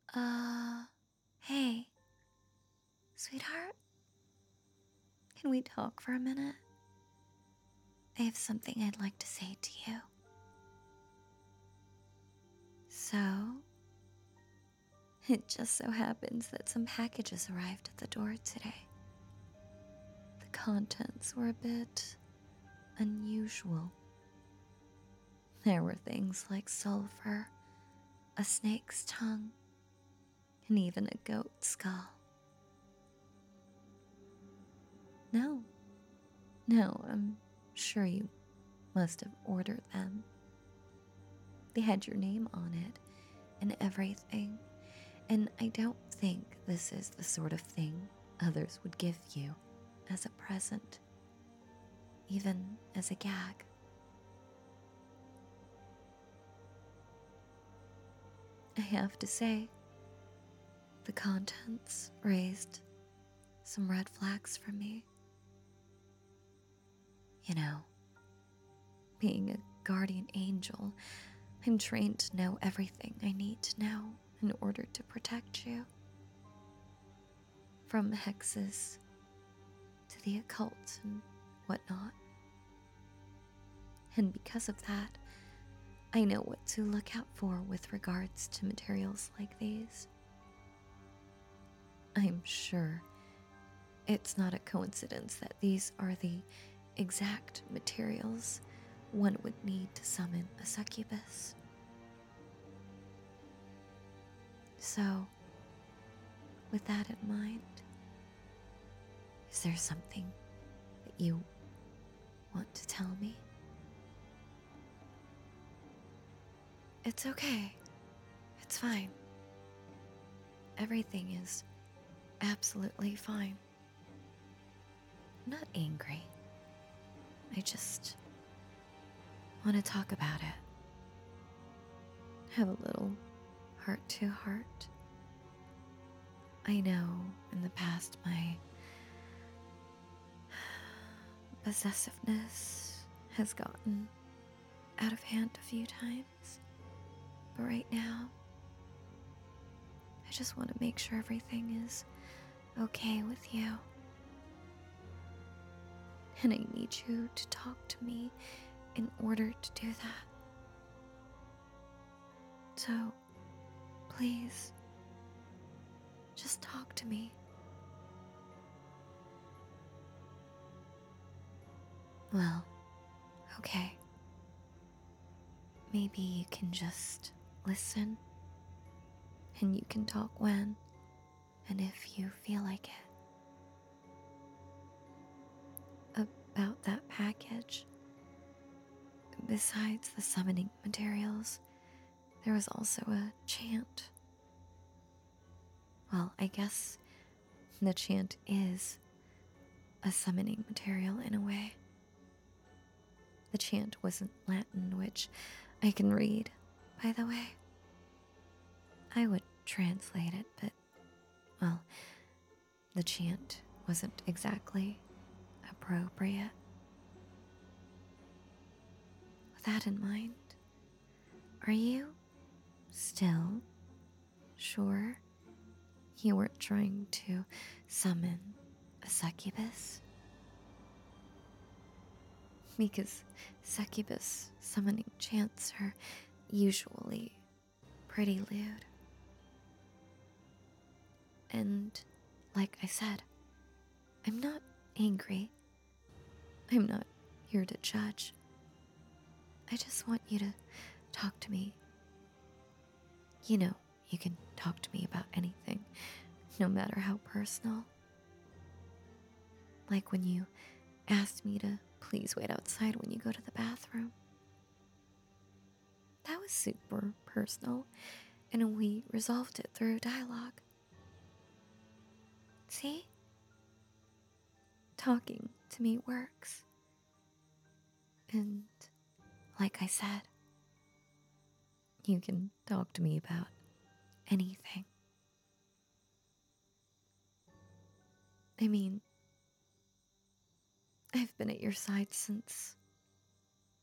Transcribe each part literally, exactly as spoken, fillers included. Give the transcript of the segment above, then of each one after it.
Uh, hey, sweetheart, can we talk for a minute? I have something I'd like to say to you. So, it just so happens that some packages arrived at the door today. The contents were a bit unusual. There were things like sulfur, a snake's tongue, and even a goat skull. No, no, I'm sure you must have ordered them. They had your name on it and everything, and I don't think this is the sort of thing others would give you as a present, even as a gag. I have to say, the contents raised some red flags for me. You know, being a guardian angel, I'm trained to know everything I need to know in order to protect you. From hexes to the occult and whatnot. And because of that, I know what to look out for with regards to materials like these. I'm sure it's not a coincidence that these are the exact materials one would need to summon a succubus. So, with that in mind, is there something that you want to tell me? It's okay. It's fine. Everything is absolutely fine. I'm not angry. I just want to talk about it. Have a little heart to heart. I know in the past my possessiveness has gotten out of hand a few times, but right now, I just want to make sure everything is okay with you. And I need you to talk to me in order to do that. So, please, just talk to me. Well, okay. Maybe you can just listen, and you can talk when and if you feel like it. About that package, besides the summoning materials, there was also a chant. Well, I guess the chant is a summoning material in a way. The chant wasn't Latin, which I can read, by the way. I would translate it, but, well, the chant wasn't exactly appropriate. With that in mind, are you still sure you weren't trying to summon a succubus? Because succubus summoning chants are usually pretty lewd. And like I said, I'm not angry. I'm not here to judge. I just want you to talk to me. You know, you can talk to me about anything, no matter how personal. Like when you asked me to please wait outside when you go to the bathroom. That was super personal, and we resolved it through dialogue. See? Talking to me works. And like I said, you can talk to me about anything. I mean, I've been at your side since,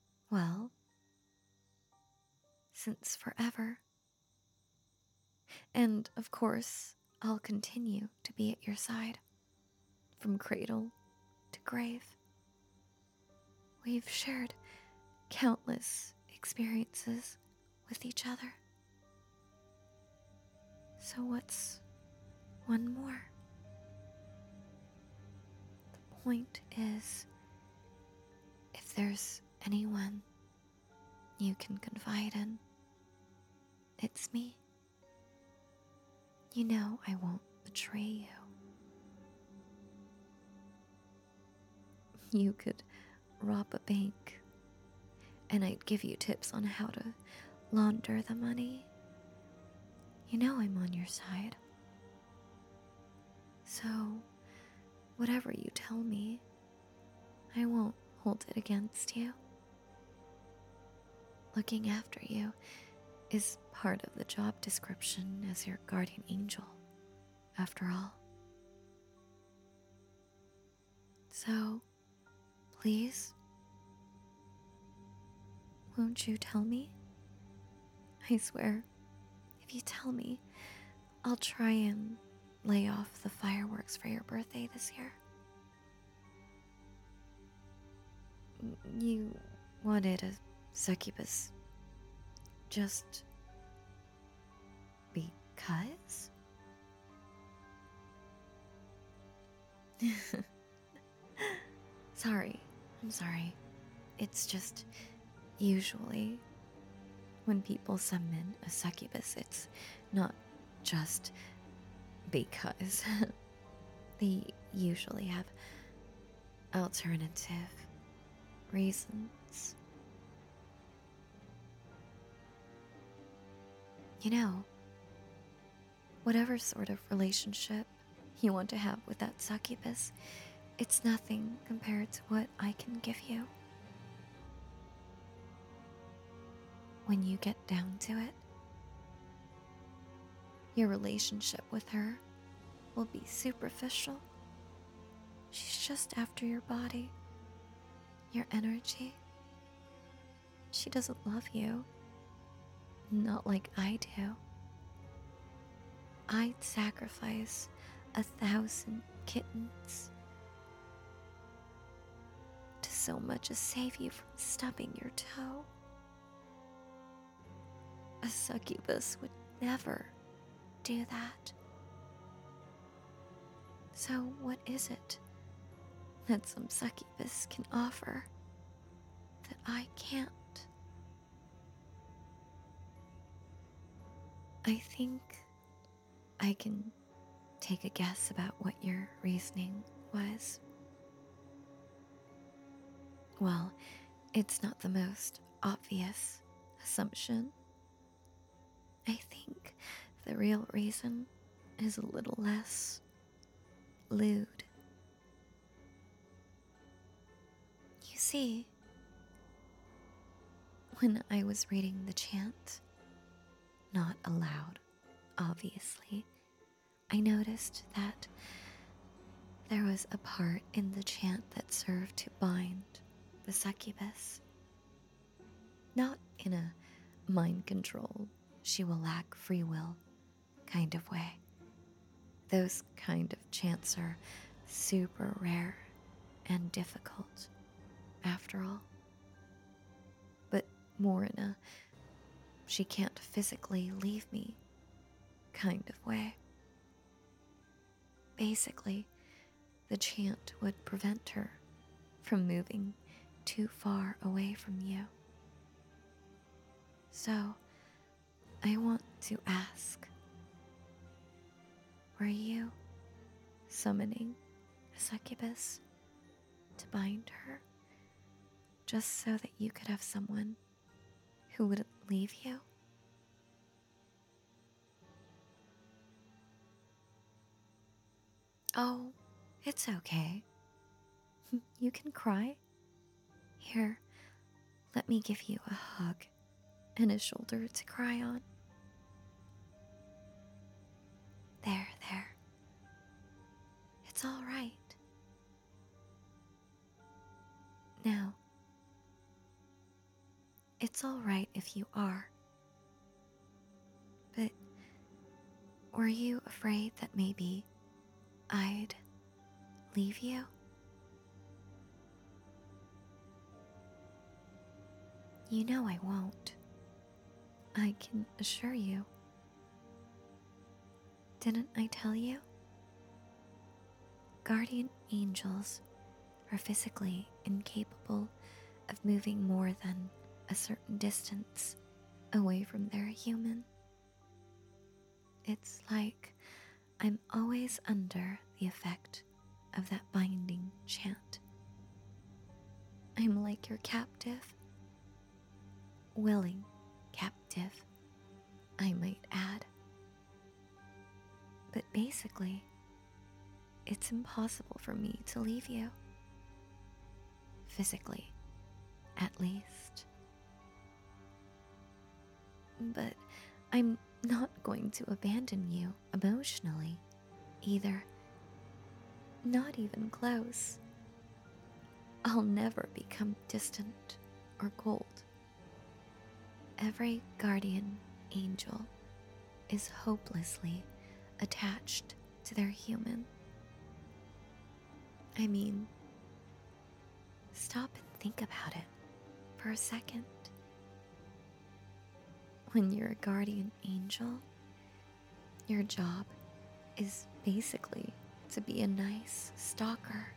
well, since forever. And of course, I'll continue to be at your side, from cradle to grave. We've shared countless experiences with each other. So, what's one more? The point is, if there's anyone you can confide in, it's me. You know I won't betray you. You could rob a bank, and I'd give you tips on how to launder the money. You know I'm on your side. So, whatever you tell me, I won't hold it against you. Looking after you is part of the job description as your guardian angel, after all. So, please, won't you tell me? I swear, if you tell me, I'll try and lay off the fireworks for your birthday this year. You wanted a succubus just because? Sorry, I'm sorry. It's just usually when people summon a succubus, it's not just because. They usually have alternative reasons. You know, whatever sort of relationship you want to have with that succubus, it's nothing compared to what I can give you. When you get down to it, your relationship with her will be superficial. She's just after your body, your energy. She doesn't love you. Not like I do. I'd sacrifice a thousand kittens to so much as save you from stubbing your toe. A succubus would never do that. So what is it that some succubus can offer that I can't? I think I can take a guess about what your reasoning was. Well, it's not the most obvious assumption. I think the real reason is a little less lewd. You see, when I was reading the chant, not aloud, obviously, I noticed that there was a part in the chant that served to bind the succubus. Not in a mind control, she will lack free will kind of way. Those kind of chants are super rare and difficult, after all. But more in a she can't physically leave me kind of way. Basically, the chant would prevent her from moving too far away from you. So, I want to ask, were you summoning a succubus to bind her just so that you could have someone who wouldn't leave you? Oh, it's okay. You can cry. Here, let me give you a hug and a shoulder to cry on. There, there. It's all right. Now, it's all right if you are. But Were you afraid that maybe I'd leave you? You know I won't. I can assure you. Didn't I tell you? Guardian angels are physically incapable of moving more than a certain distance away from their human. It's like I'm always under the effect of that binding chant. I'm like your captive. Willing captive, I might add. But basically, it's impossible for me to leave you. Physically, at least. But I'm not going to abandon you emotionally, either. Not even close. I'll never become distant or cold. Every guardian angel is hopelessly attached to their human. I mean, stop and think about it for a second. When you're a guardian angel, your job is basically to be a nice stalker.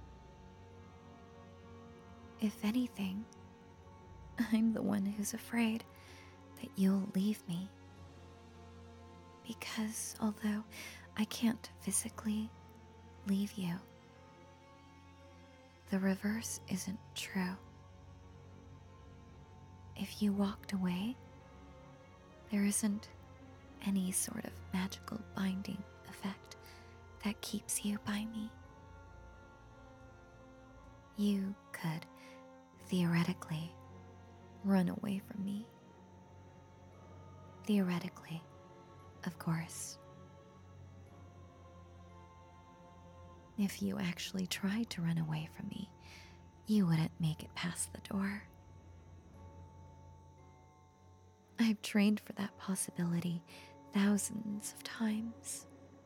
If anything, I'm the one who's afraid that you'll leave me. Because although I can't physically leave you, the reverse isn't true. If you walked away, there isn't any sort of magical binding effect that keeps you by me. You could theoretically run away from me. Theoretically, of course. If you actually tried to run away from me, you wouldn't make it past the door. I've trained for that possibility thousands of times.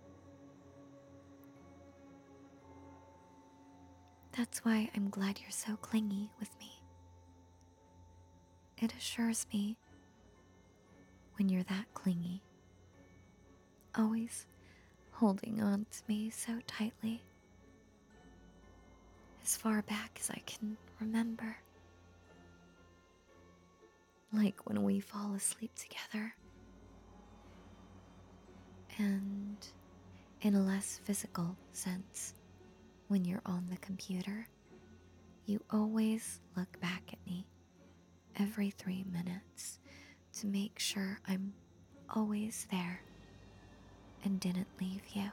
That's why I'm glad you're so clingy with me. It assures me when you're that clingy, always holding on to me so tightly, as far back as I can remember. Like when we fall asleep together. And in a less physical sense, when you're on the computer, you always look back at me every three minutes to make sure I'm always there and didn't leave you.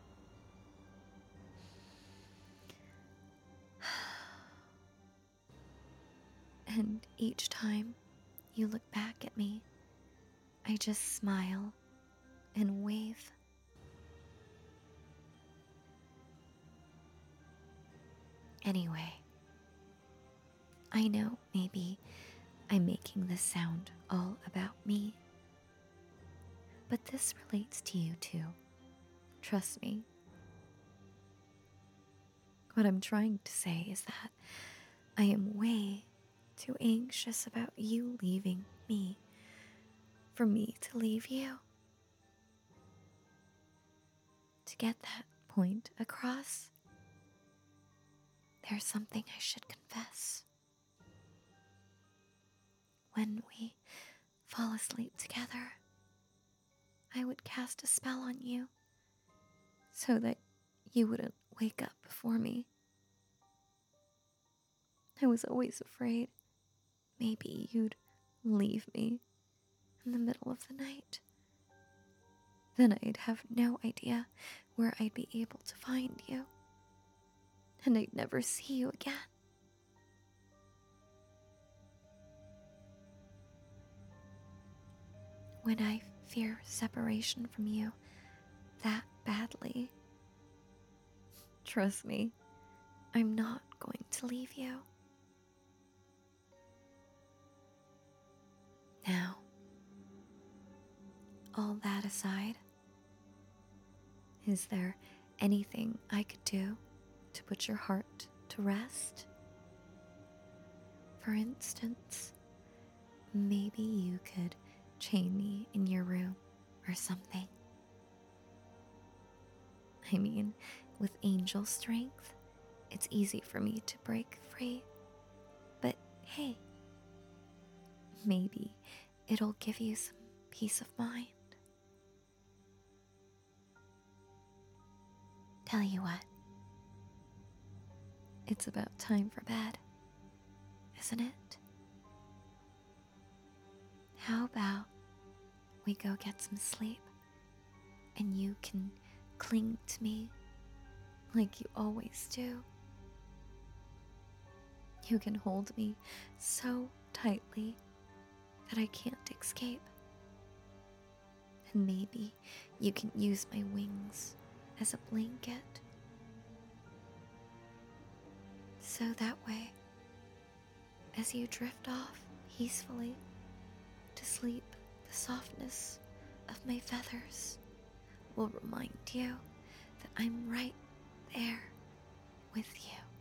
And each time you look back at me, I just smile and wave. Anyway, I know maybe I'm making this sound all about me, but this relates to you too. Trust me. What I'm trying to say is that I am way too anxious about you leaving me for me to leave you. To get that point across, there's something I should confess. When we fall asleep together, I would cast a spell on you so that you wouldn't wake up before me. I was always afraid maybe you'd leave me in the middle of the night. Then I'd have no idea where I'd be able to find you, and I'd never see you again. When I fear separation from you that badly, trust me, I'm not going to leave you. Now, all that aside, Is there anything I could do to put your heart to rest? For instance, maybe you could chain me in your room or something. I mean, with angel strength, it's easy for me to break free. But hey, maybe it'll give you some peace of mind. Tell you what, it's about time for bed, isn't it? How about we go get some sleep and you can cling to me like you always do? You can hold me so tightly that I can't escape. And maybe you can use my wings as a blanket. So that way, as you drift off peacefully to sleep, the softness of my feathers will remind you that I'm right there with you.